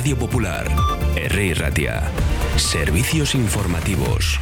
Radio Popular, Herri Ratia. Servicios informativos.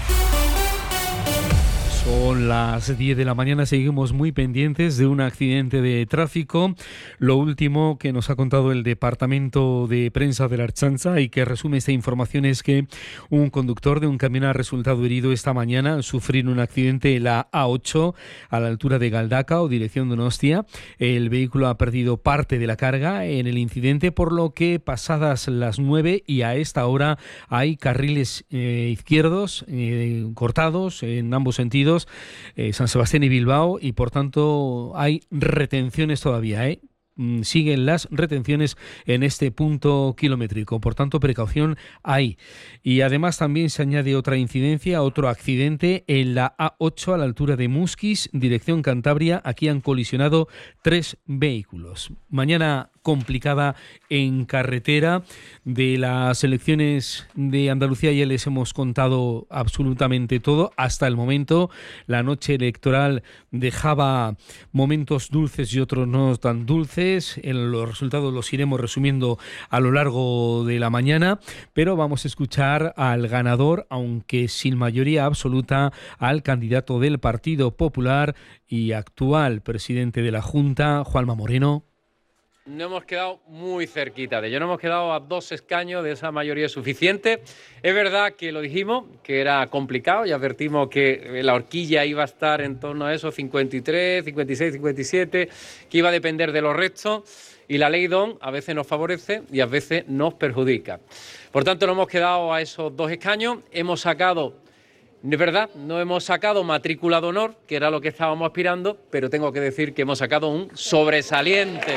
Son las 10 de la mañana, seguimos muy pendientes de un accidente de tráfico. Lo último que nos ha contado el Departamento de Prensa de la Ertzaintza y que resume esta información es que un conductor de un camión ha resultado herido esta mañana al sufrir un accidente en la A8 a la altura de Galdacao, dirección Donostia. El vehículo ha perdido parte de la carga en el incidente, por lo que pasadas las 9 y a esta hora hay carriles izquierdos cortados en ambos sentidos, San Sebastián y Bilbao, y por tanto hay retenciones todavía, siguen las retenciones en este punto kilométrico, por tanto precaución hay. Y además también se añade otra incidencia, otro accidente en la A8 a la altura de Musquis, dirección Cantabria. Aquí han colisionado 3 vehículos. Mañana complicada en carretera. De las elecciones de Andalucía ya les hemos contado absolutamente todo hasta el momento. La noche electoral dejaba momentos dulces y otros no tan dulces. Los resultados los iremos resumiendo a lo largo de la mañana, pero vamos a escuchar al ganador, aunque sin mayoría absoluta, al candidato del Partido Popular y actual presidente de la Junta, Juanma Moreno. No hemos quedado muy cerquita de ello, no hemos quedado a 2 escaños de esa mayoría suficiente. Es verdad que lo dijimos, que era complicado, y advertimos que la horquilla iba a estar en torno a esos 53, 56, 57, que iba a depender de los restos, y la ley DON a veces nos favorece y a veces nos perjudica. Por tanto, no hemos quedado a esos 2 escaños, hemos sacado... Es verdad, no hemos sacado matrícula de honor, que era lo que estábamos aspirando, pero tengo que decir que hemos sacado un sobresaliente.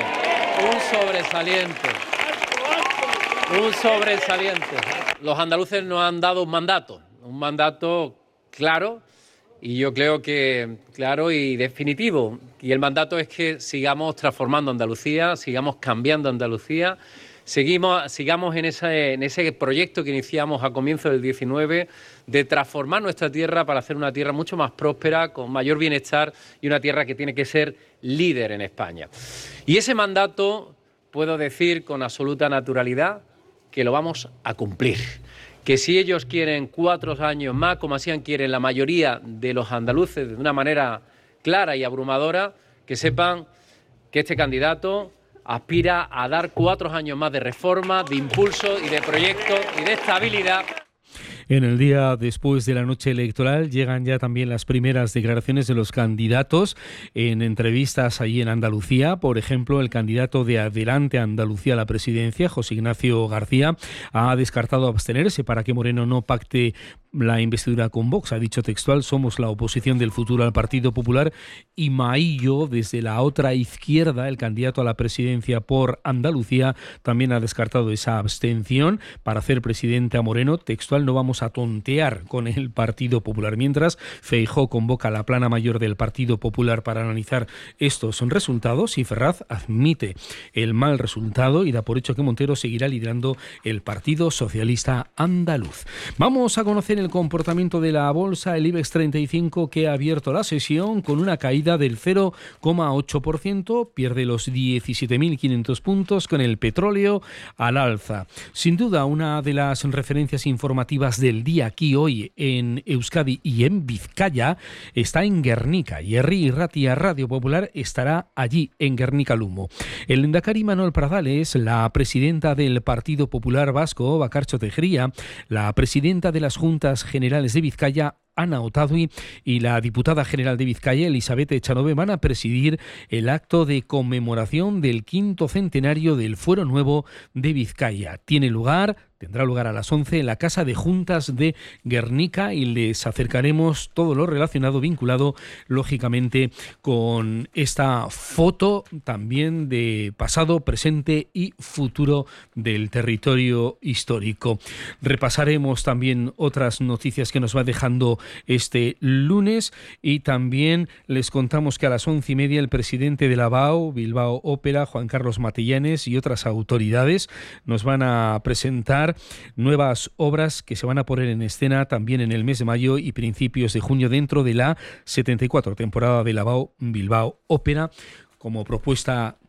Un sobresaliente. Los andaluces nos han dado un mandato claro, y yo creo que claro y definitivo. Y el mandato es que sigamos transformando Andalucía, sigamos cambiando Andalucía, sigamos en ese proyecto que iniciamos a comienzos del 19 de transformar nuestra tierra para hacer una tierra mucho más próspera, con mayor bienestar, y una tierra que tiene que ser líder en España. Y ese mandato puedo decir con absoluta naturalidad que lo vamos a cumplir. Que si ellos quieren 4 años más, como así quieren la mayoría de los andaluces, de una manera clara y abrumadora, que sepan que este candidato aspira a dar 4 años más de reforma, de impulso y de proyecto y de estabilidad. En el día después de la noche electoral llegan ya también las primeras declaraciones de los candidatos en entrevistas allí en Andalucía. Por ejemplo, el candidato de Adelante Andalucía a la presidencia, José Ignacio García, ha descartado abstenerse para que Moreno no pacte la investidura con Vox. Ha dicho textual: somos la oposición del futuro al Partido Popular. Y Maillo, desde la otra izquierda, el candidato a la presidencia por Andalucía, también ha descartado esa abstención para hacer presidente a Moreno. Textual: no vamos a tontear con el Partido Popular. Mientras, Feijóo convoca la plana mayor del Partido Popular para analizar estos resultados, y Ferraz admite el mal resultado y da por hecho que Montero seguirá liderando el Partido Socialista Andaluz. Vamos a conocer el comportamiento de la bolsa. El IBEX 35, que ha abierto la sesión con una caída del 0,8%, pierde los 17.500 puntos, con el petróleo al alza. Sin duda, una de las referencias informativas del día aquí hoy en Euskadi y en Vizcaya está en Guernica, y Herri Ratia Radio Popular estará allí en Guernica Lumo. El lehendakari Manuel Pradales, la presidenta del Partido Popular Vasco, Bakartxo Tejeria, la presidenta de las Juntas Generales de Vizcaya, Ana Otadui, y la diputada general de Vizcaya, Elizabeth Echanove, van a presidir el acto de conmemoración del 5º centenario del Fuero Nuevo de Vizcaya. Tendrá lugar a las 11 en la Casa de Juntas de Guernica, y les acercaremos todo lo relacionado, vinculado lógicamente con esta foto también de pasado, presente y futuro del territorio histórico. Repasaremos también otras noticias que nos va dejando este lunes, y también les contamos que a las 11:30 el presidente de la Bilbao Ópera, Juan Carlos Matellanes, y otras autoridades nos van a presentar nuevas obras que se van a poner en escena también en el mes de mayo y principios de junio dentro de la 74 temporada de la Bilbao Ópera, como propuesta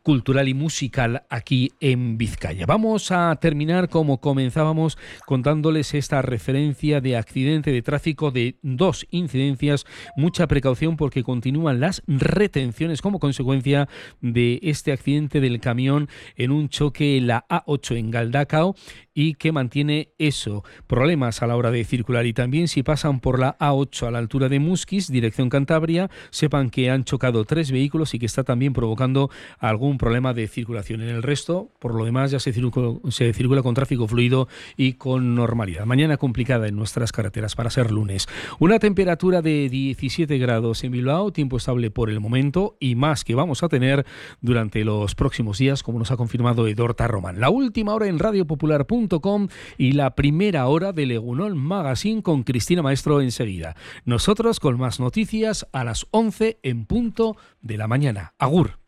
cultural y musical aquí en Vizcaya. Vamos a terminar como comenzábamos contándoles esta referencia de accidente de tráfico de 2 incidencias. Mucha precaución porque continúan las retenciones como consecuencia de este accidente del camión en un choque en la A8 en Galdacao y que mantiene eso, problemas a la hora de circular. Y también si pasan por la A8 a la altura de Musquis, dirección Cantabria, sepan que han chocado 3 vehículos y que está también provocando algún problema de circulación. En el resto, por lo demás, ya se circula con tráfico fluido y con normalidad. Mañana complicada en nuestras carreteras para ser lunes. Una temperatura de 17 grados en Bilbao, tiempo estable por el momento y más que vamos a tener durante los próximos días, como nos ha confirmado Edorta Román. La última hora en radiopopular.com y la primera hora de Egunon Magazine con Cristina Maestro enseguida. Nosotros con más noticias a las 11 en punto de la mañana. Agur.